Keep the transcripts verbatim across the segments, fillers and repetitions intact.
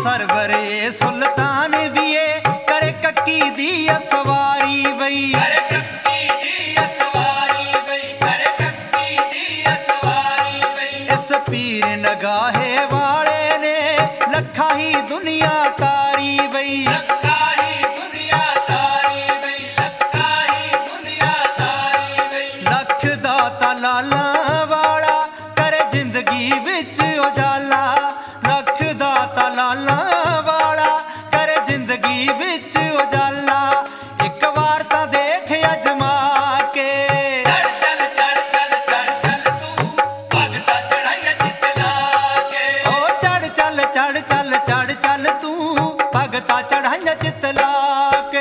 Server ये सुल्तान भी ये करे कक्की दी सवारी बई, करे कक्की दी सवारी बई, करे कक्की दी सवारी बई। इस पीर नगाहे वाले ने लखा ही दुनिया तारी बई, लखा ही दुनिया तारी बई, लखा ही दुनिया तारी बई। लख दाता लाला वाला करे जिंदगी विच उजाला, लख दाता लाला वाला करे जिंदगी विच उजाला। एक बार तां देख अजमा के, चढ़ चल चढ़ चल चढ़ चल तू भगता चढ़ाइया जितला के, ओ चढ़ चल चढ़ चल चढ़ चल तू भगता चढ़ाइया जितला के।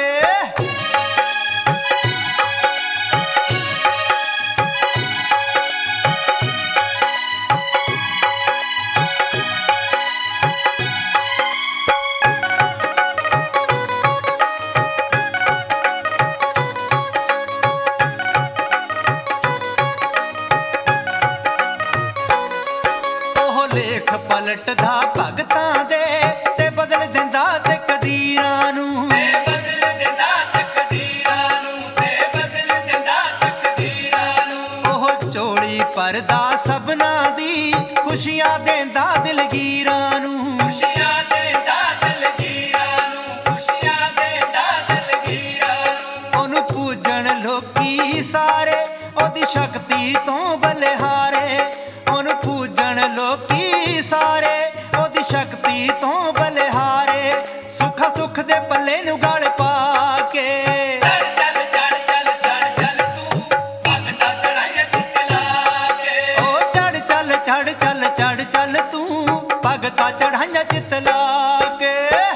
लेख पलटदा भगतां दे ते बदल दिंदा तकदीरां नूं, ते बदल दिंदा तकदीरां नूं, ते बदल दिंदा तकदीरां नूं। ओह चोली परदा सबना दी खुशियां देंदा दिलगीरां नूं, खुशियां देंदा दिलगीरां नूं, खुशियां देंदा दिलगीरां नूं। ओनू पूजण लोकी सारे ओदी शक्ति तो बलिहारे, ओनू पूजण लोकी सारे ओदी शक्ति तो बलिहारे। सुख सुख दे पल्ले नू गल पा के, चढ़ चल चढ़ चल चढ़ चल तू भगता चढ़ाइया जितला के, ओ चढ़ चल चढ़ चल चढ़ चल तू भगता चढ़ाइया जितला के।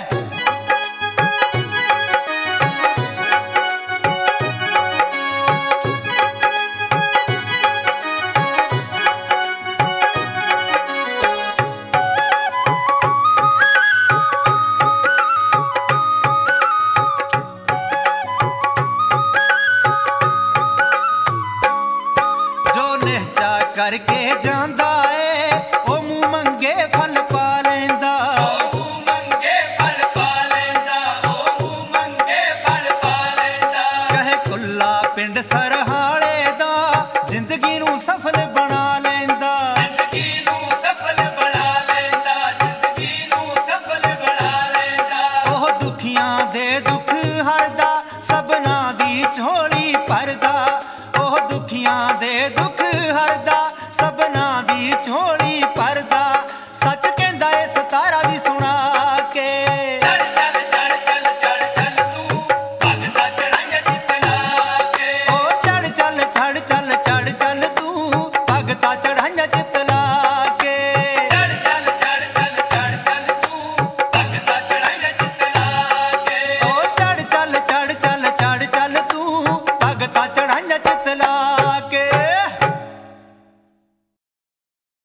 करके जांदा ए ओ मुंह मंगे फल पा लैंदा, ओ मुंह मंगे फल पा लैंदा, ओ मुंह मंगे फल पा लैंदा। कहे कुल्ला पिंड सरहाले दा जिंदगी नूं सफल बना लैंदा, जिंदगी नूं सफल बना लैंदा, जिंदगी नूं सफल बना लैंदा। ओह दुखियां दे दुख हरदा सबना दी झोली भरदा, ओह दुखियां दे दुख हरदा सबना दी झोली